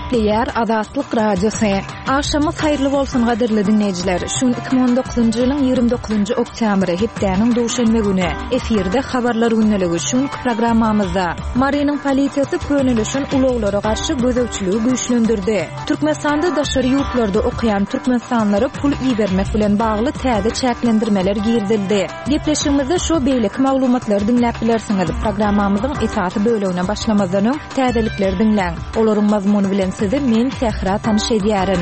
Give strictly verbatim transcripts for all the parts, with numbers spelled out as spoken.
Gepleyer Azatlyk Radiosu. Akşamyz haýyrly bolsun gaderli dinleýijiler. Şun iki bin on dokuzunçy ýylyň ýygrimi dokuzunçy oktýabry hepdeniň duşanma güni efirde habarlar günneligi şun programmamyzda Maryanyň polisiýasy pönülüşün uluglara garşy gözegçiligi güýçlendirdi. Türkmenistanda daşary ýurtlarda okuyan türkmenistanlary pul iýbermek bilen bagly täze çäklendirmeler girdildi. Gepleşigimizde şu beýlik maglumatlary dinläp bilersiňiz. Programmamyzyň esasy bölegine başlamazdan öň täzelikleri dinläň. Olaryň mazmuny bilen sizi men Tehra tanyş edýärin.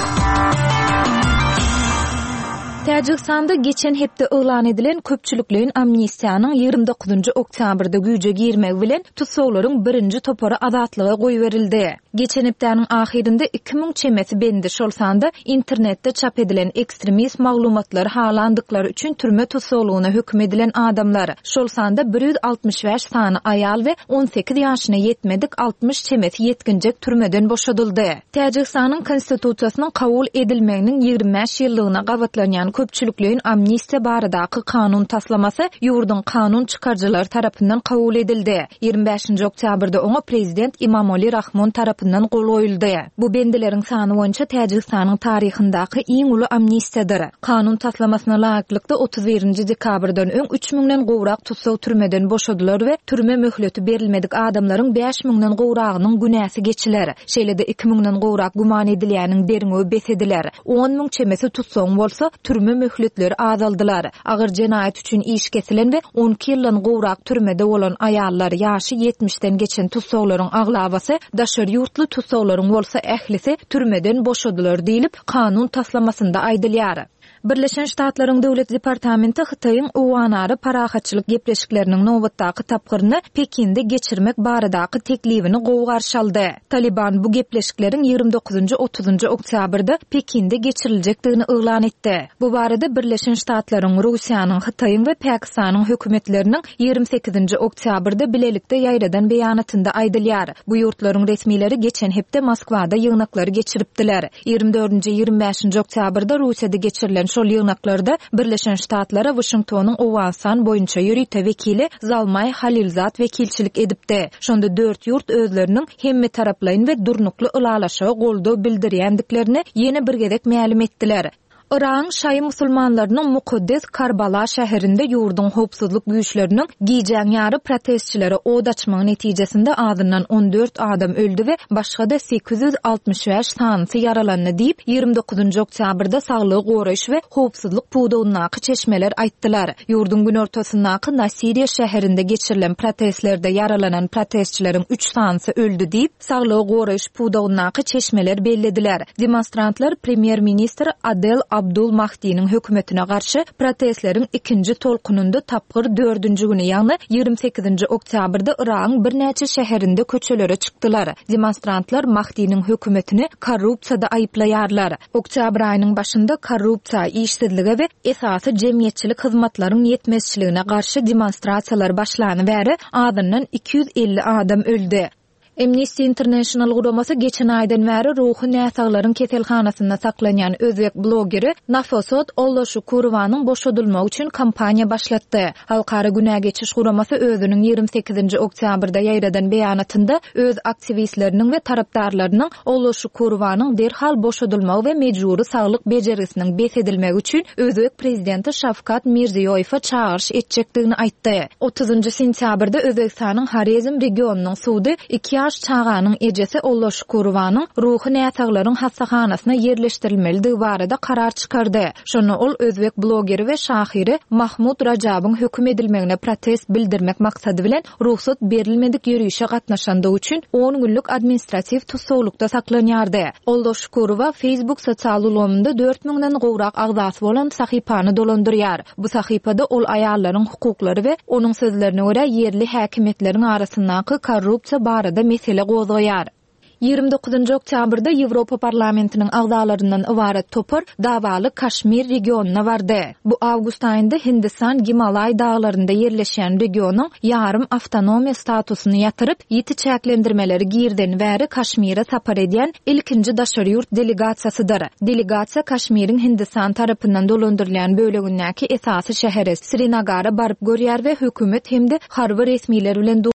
Täjikistanda geçen hepde elan edilen köpçülüklerin amnistiýanyň ýygrimi dokuzunçy oktýabrda güýje girmegi bilen tutsaglaryň birinji topary azatlyga goýberildi. Geçen hepdeniň ahirinde iki ming çemesi bendiş bolsanda internetde çap edilen ekstremist maglumatlar halandyklary üçin türme tutsaglygyna hökm edilen adamlar şolsanda bir yüz altmış beş sany aýal we on sekiz ýaşyna ýetmedik altmış çemesi ýetkinjek türmeden boşadyldy. Täjikistanyň konstitusiýasynyň kabul edilmeginiň ýygrimi beş ýyllygyna gawatlanýan köpçülüklerin amnistiýa baradaky kanun taslamasy ýurdun kanun çykarjylary tarapyndan kabul edildi. ýygrimi beşinji oktýabrda oňa prezident Imamoli Rahmon tarapyndan gol goýuldy. Bu bendileriň sany boýunça Täjikistanyň taryhyndaky iň uly amnistiýadyr. Kanun taslamasyna laýyklykda otuz birinji dekabrdan öň üç mingden gowrak tutsag türmeden boşadylar we türme möhleti berilmedik adamlaryň beş mingden gowragynyň günäsi geçiler. Şeýlede iki mingden gowrak guman edilýäniň deriňi besediler. on ming çemesi tutsag bolsa türme möhletleri azaldylar. Agyr jenaýat üçin iş kesilen we on iki ýyldan gowrak türmede bolan aýallar ýaşy ýetmişden geçen tutsaglaryň aglabasy daşary ýurtly tutsaglaryň bolsa ählisi türmeden boşadylar diýilip kanun taslamasynda aýdylýar. Birleşen Ştatlaryň Döwlet Departamenti Hytaýyň uwanary parahatçylyk gepleşikleriniň nowbatdaky tapgyryny Pekinde geçirmek baradaky teklibini gowy garşy aldy. Taliban bu gepleşiklerin ýygrimi dokuzunçy otuzunçy oktýabrda Pekinde geçiriljekdigini elan etdi. Bu barada Birleşen Ştatlaryň Russiýanyň, Hytaýyň we Pakistanyň hökümetleriniň ýygrimi sekizinji oktýabrda bilelikde ýaýradan beýanatynda aýdylýar. Bu ýurtlaryň resmileri geçen hepde Moskwada ýygnaklary geçiripdiler. ýygrimi dördünçi ýygrimi beşinji oktýabrda Russiýada geçirilen şol ýygnaklarda Birleşen Ştatlara Washingtonyň Owasan boýunça ýürüýte wekili Zalmay Halilzat wekilçilik edipdi. Şonda dört ýurt özleriniň hemme taraplaýyn we durnukly ylalaşyga goldaw bildirýändiklerini ýene bir gezek ma'lum etdiler. Iran şaý musulmanlarynyň mukaddes Karbala şäherinde ýurdun howpsuzlyk güýçleriniň giýjäň ýary protestçilere od açmagy netijesinde azyndan on dört adam öldü we başga da sekiz yüz altmış beş sanyny yaralandy diýip ýygrimi dokuzunçy oktýabrda Saglyk goraýyş we howpsuzlyk puwdawynaky çeşmeler aýtdylar. Ýurdun gün ortasyndaky Nasiriýe şäherinde geçirilen protestlerde yaralanan protestçileriň üç sanyny öldü diýip Saglyk goraýyş puwdawynaky çeşmeler bellediler. Demonstrantlar premier ministr Adel Abdul Mahdi'nin hökümetine garşy protestleriň ikinji tolkununda tapgyr dördünji güni ýagny ýygrimi sekizinji oktýabrda Iranyň bir näçe şäherinde köçelere çykdylar. Demonstrantlar Mahdi'nin hökümetini korrupsiýada aýplaýarlar. Oktýabr aýynyň başynda korrupsiýa, işsizligi we esasy jemgyýetçilik hyzmatlarynyň ýetmezçiligine garşy demonstrasiýalar başlany bäri azyndan iki yüz elli adam öldü. Amnesty International guramasy geçen aýdan bäri ruhy näsaglaryň keselhanasynda saklanýan özbek blogeri Nafosat Ollaşukurowanyň boşadylmagy üçin kampaniýa başlatdy. Halkara günä geçiş guramasy özüniň ýygrimi sekizinji oktýabrda ýaýradan beýanatynda öz aktivistleriniň we tarapdarlarynyň Ollaşukurowanyň derhal boşadylmagy we mejburi saglyk bejerisiniň besedilmegi üçin özbek prezidenti Şavkat Mirziýoýewa çağırış etjekdigini aýtdy. otuzunçy sentýabrda Özbekistanyň Harizm regionunyň sudy iki ýaş çağanyň ejesi Ollaşukurowanyň ruhy näsaglaryň hassahanasyna ýerleşdirilmeligi barada karar çykardy. Şonu ol özbek blogeri we şahyry Mahmud Rajabyň hökm edilmegine protest bildirmek maksady bilen ruhsat berilmedik ýürüýüşe gatnaşandygy üçin on günlük administrativ tutsaglykda saklanýardy. Ollaşukurowa Facebook sosial ulgamynda dört mingden gowrak agzasy bolan sahypany dolandyrýar. Bu sahypada ol aýallaryň hukuklary we onuň sözlerine görä ýerli häkimetleriň arasyndaky korrupsiýa barada mesele gozgaýar. ýygrimi dokuzunçy oktýabrda Ýewropa parlamentiniň agzalaryndan ibaret topar dawaly Kaşmir regionuna bardy. Bu awgust aýynda Hindistan Gimalay daglarynda ýerleşen regionyň ýarym awtonomiýa statusyny ýatyryp, ýeti çäklendirmeleri girden bäri Kaşmire sapar edýän ilkinji daşary ýurt delegasiýasydyr. Delegasiýa Kaşmiriň Hindistan tarapyndan dolandyrylýan bölegindäki esasy şäheri Srinagara baryp görýär we hökümet hemde harby resmiler bilen